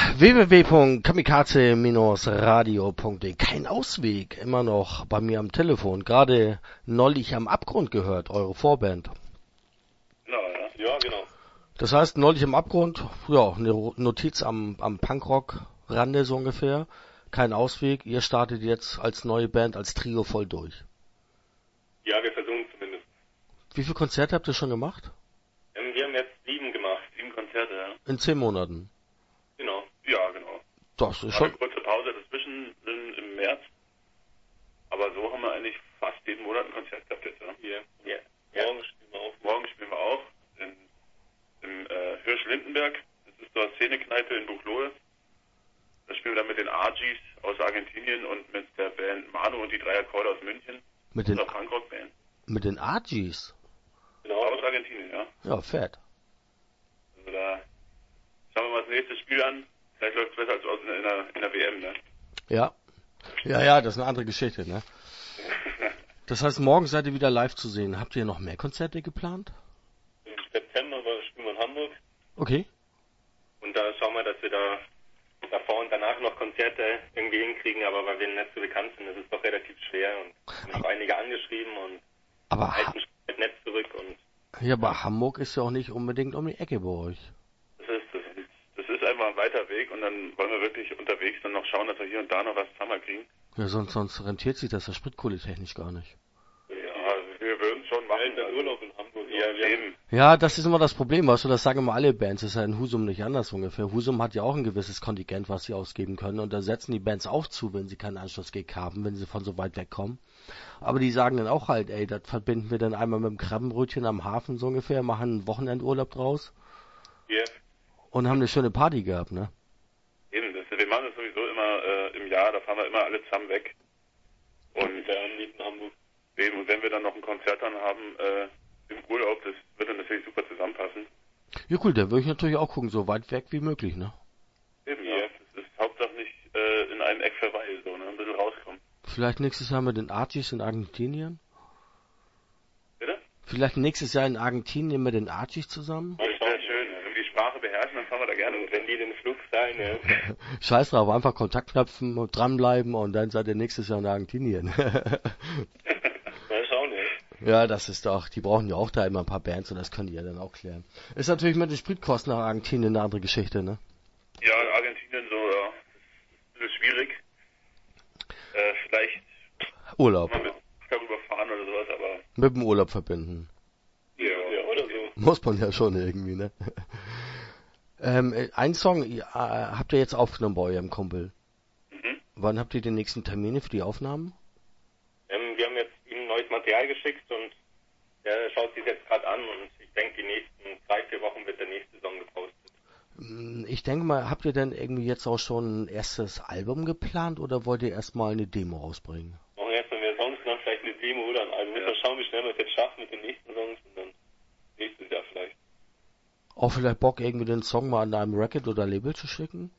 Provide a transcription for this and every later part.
www.kamikaze-radio.de. Kein Ausweg, immer noch bei mir am Telefon. Gerade neulich am Abgrund gehört, eure Vorband. Ja, genau. Das heißt, neulich am Abgrund, ja, eine Notiz am Punkrock-Rande so ungefähr. Kein Ausweg, ihr startet jetzt als neue Band, als Trio voll durch. Ja, wir versuchen zumindest. Wie viele Konzerte habt ihr schon gemacht? Wir haben jetzt 7 gemacht, 7 Konzerte, ja. In 10 Monaten? Genau. Ja, genau. Das ist schon... Eine kurze Pause dazwischen im März. Aber so haben wir eigentlich fast jeden Monat ein Konzert gehabt jetzt, ja. Yeah. Morgen spielen wir auch. Morgen spielen wir auch im Hirsch-Lindenberg. Das ist so eine Szenekneipe in Buchloe. Da spielen wir dann mit den Argies aus Argentinien und mit der Band Manu und die 3 Akkorde aus München. Mit den Punkrock-Band. Mit den Argies? Genau, aus Argentinien, ja. Ja, fett. Also da schauen wir mal das nächste Spiel an. Vielleicht läuft es besser als in der WM, ne? Ja. Ja, das ist eine andere Geschichte, ne? Das heißt, morgen seid ihr wieder live zu sehen. Habt ihr noch mehr Konzerte geplant? Im September spielen wir in Hamburg. Okay. Und da schauen wir, dass wir da davor und danach noch Konzerte irgendwie hinkriegen, aber weil wir nicht so bekannt sind, ist es doch relativ schwer und wir haben einige angeschrieben und halten halt nicht zurück und... Ja, aber Hamburg ist ja auch nicht unbedingt um die Ecke bei euch. Das ist einfach ein weiter Weg und dann wollen wir wirklich unterwegs dann noch schauen, dass wir hier und da noch was zusammenkriegen. Ja, sonst rentiert sich das ja spritkohletechnisch gar nicht. Ja, wir würden schon machen. Der Urlaub in Hamburg. Ja, leben. Ja, das ist immer das Problem, weißt du, das sagen immer alle Bands, das ist ja in Husum nicht anders ungefähr. Husum hat ja auch ein gewisses Kontingent, was sie ausgeben können und da setzen die Bands auch zu, wenn sie keinen Anschlussgig haben, wenn sie von so weit weg kommen. Aber die sagen dann auch halt, ey, das verbinden wir dann einmal mit dem Krabbenbrötchen am Hafen so ungefähr, machen einen Wochenendurlaub draus. Yeah. Und haben eine schöne Party gehabt, ne? Eben, wir machen das sowieso immer im Jahr, da fahren wir immer alle zusammen weg. Und in Hamburg. Eben, und wenn wir dann noch ein Konzert dann haben im Urlaub, das wird dann natürlich super zusammenpassen. Ja cool, da würde ich natürlich auch gucken, so weit weg wie möglich, ne? Eben, ja. Das ist Hauptsache nicht in einem Eck verweilen, so, ne? Ein bisschen rauskommen. Vielleicht nächstes Jahr mit den Argies in Argentinien? Bitte? Vielleicht nächstes Jahr in Argentinien mit den Argies zusammen? Das wäre schön. Wenn wir die Sprache beherrschen, dann fahren wir da gerne. Und wenn die den Flug sein, ja. Scheiß drauf, einfach Kontakt knöpfen und dranbleiben und dann seid ihr nächstes Jahr in Argentinien. Mal schauen, ja. Ja, das ist doch, die brauchen ja auch da immer ein paar Bands und das können die ja dann auch klären. Ist natürlich mit den Spritkosten nach Argentinien eine andere Geschichte, ne? Ja, Argentinien so, ja. Das ist ein bisschen schwierig. Vielleicht Urlaub. mal mit darüber fahren oder sowas, aber... Mit dem Urlaub verbinden. Ja, oder so. Muss man ja schon irgendwie, ne? Einen Song habt ihr jetzt aufgenommen bei eurem Kumpel. Mhm. Wann habt ihr die nächsten Termine für die Aufnahmen? Wir haben jetzt ihm neues Material geschickt und er schaut sich jetzt gerade an und ich denke, die nächsten 3-4 Wochen wird der nächste Song gepostet. Ich denke mal, habt ihr denn irgendwie jetzt auch schon ein erstes Album geplant oder wollt ihr erstmal eine Demo rausbringen? Machen erstmal mehr Songs und dann vielleicht eine Demo oder ein Album. Müssen wir schauen, wie schnell wir es jetzt schaffen mit den nächsten Songs und dann nächstes Jahr vielleicht. Auch vielleicht Bock, irgendwie den Song mal an einem Record oder Label zu schicken?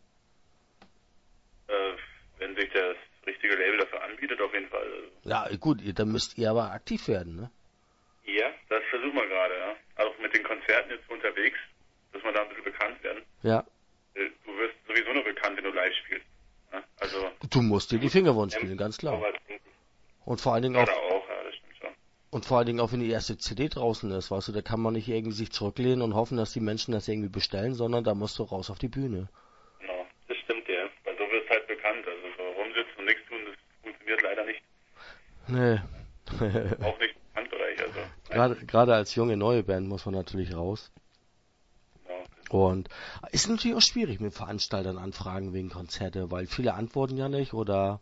Wenn sich das richtige Label dafür anbietet, auf jeden Fall. Ja, gut, dann müsst ihr aber aktiv werden, ne? Ja, das versuchen wir gerade, ja. Auch mit den Konzerten jetzt unterwegs, dass wir da ein bisschen bekannt werden. Ja. Du wirst sowieso nur bekannt, wenn du live spielst. Ja? Also. Du musst dir die Finger wund spielen, ganz klar. Und vor allen Dingen auch. Ja, das stimmt schon. Und vor allen Dingen auch, wenn die erste CD draußen ist, weißt du, da kann man nicht irgendwie sich zurücklehnen und hoffen, dass die Menschen das irgendwie bestellen, sondern da musst du raus auf die Bühne. Genau, das stimmt ja. Weil so wirst halt bekannt. Also so rumsitzen und nichts tun, das funktioniert leider nicht. Nee. Auch nicht im Handbereich, also. Gerade als junge neue Band muss man natürlich raus. Genau. Und ist natürlich auch schwierig mit Veranstaltern anfragen wegen Konzerte, weil viele antworten ja nicht oder...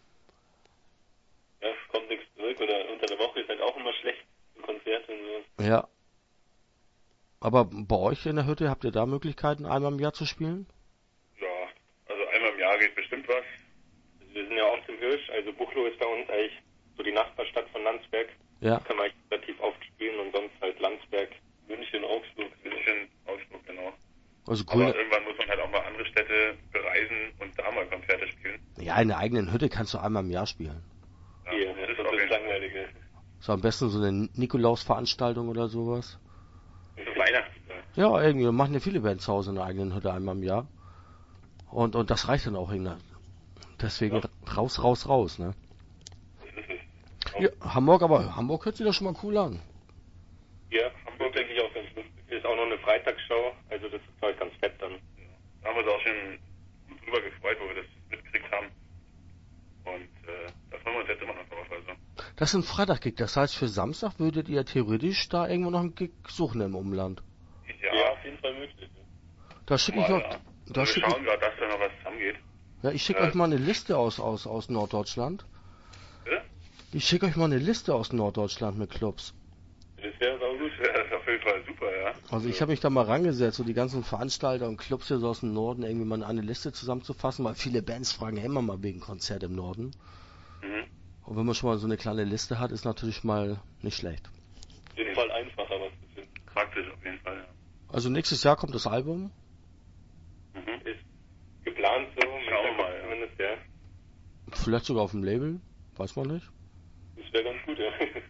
Ja, es kommt nichts zurück oder unter der Woche ist halt auch immer schlecht, Konzerte und so. Ja. Aber bei euch in der Hütte, habt ihr da Möglichkeiten, einmal im Jahr zu spielen? Ja, also einmal im Jahr geht bestimmt was. Wir sind ja oft im Hirsch, also Buchloe ist bei uns eigentlich so die Nachbarstadt von Landsberg. Ja. Da kann man relativ oft spielen und sonst halt Landsberg, München, Augsburg, genau. Also cool. Aber irgendwann muss man halt auch mal andere Städte bereisen und da mal Konzerte spielen. Ja, in der eigenen Hütte kannst du einmal im Jahr spielen. Ja, das ist auch langweilig. So am besten so eine Nikolaus-Veranstaltung oder sowas. So Weihnachten. Ja, irgendwie machen ja viele Bands zu Hause in der eigenen Hütte einmal im Jahr. Und das reicht dann auch hin. Deswegen raus, ne? Ja, Hamburg hört sich doch schon mal cool an. Ja, Hamburg denke ich auch ganz lustig. Ist auch noch eine Freitagsshow, also das ist halt ganz fett dann. Da haben wir uns auch schon gut drüber gefreut, wo wir das mitgekriegt haben. Und da freuen wir uns jetzt immer noch drauf. Also. Das ist ein Freitag-Gig, das heißt für Samstag würdet ihr theoretisch da irgendwo noch einen Gig suchen im Umland. Ja, auf jeden Fall möglich. Da schicke ich noch... Ja. Wir schauen gerade, dass da noch was zusammengeht. Ja, ich schicke euch mal eine Liste aus Norddeutschland. Bitte? Ich schicke euch mal eine Liste aus Norddeutschland mit Clubs. Das wäre auch gut. Das ist auf jeden Fall super, ja. Also ich habe mich da mal rangesetzt, so die ganzen Veranstalter und Clubs hier so aus dem Norden irgendwie mal eine Liste zusammenzufassen, weil viele Bands fragen ja immer mal wegen Konzert im Norden. Mhm. Und wenn man schon mal so eine kleine Liste hat, ist natürlich mal nicht schlecht. Auf jeden Fall einfacher was zu finden. Praktisch auf jeden Fall, ja. Also nächstes Jahr kommt das Album. Ist geplant so. Schauen wir mal, ja. Zumindest, ja. Vielleicht sogar auf dem Label, weiß man nicht. Das wäre ganz gut, ja.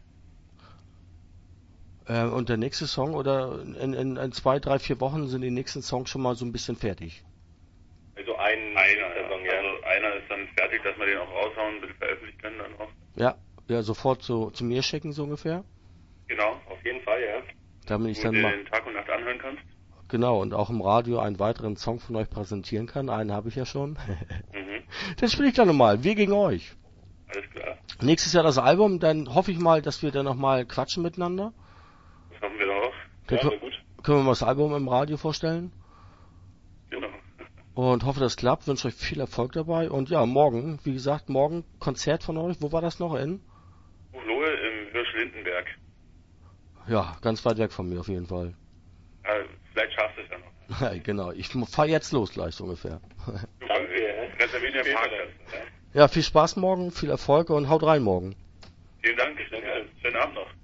Und der nächste Song oder in 2, 3, 4 Wochen sind die nächsten Songs schon mal so ein bisschen fertig. Also einer ist dann fertig, dass wir den auch raushauen, ein bisschen veröffentlichen können dann auch. Ja, sofort zu mir schicken so ungefähr. Genau. Auf jeden Fall, ja. Damit ich Wo dann du mal den Tag und Nacht anhören kannst. genau und auch im Radio einen weiteren Song von euch präsentieren kann. Einen habe ich ja schon. Den spiele ich dann nochmal. Wir gegen euch. Alles klar. Nächstes Jahr das Album, dann hoffe ich mal, dass wir dann nochmal quatschen miteinander. Das hoffen wir doch. Dann Ja, gut. können wir mal das Album im Radio vorstellen. Genau. Und hoffe, das klappt. Wünsche euch viel Erfolg dabei. Und ja, morgen, wie gesagt, morgen Konzert von euch. Wo war das noch? In? Buchlohe im Hirsch-Lindenberg. Ja, ganz weit weg von mir auf jeden Fall. Ja, vielleicht schaffst du es ja noch. Ja, genau. Ich fahre jetzt los gleich so ungefähr. Super. Danke. Reservieren den Parkplatz. Ja. Ja, viel Spaß morgen, viel Erfolg und haut rein morgen. Vielen Dank. Schönen Abend noch.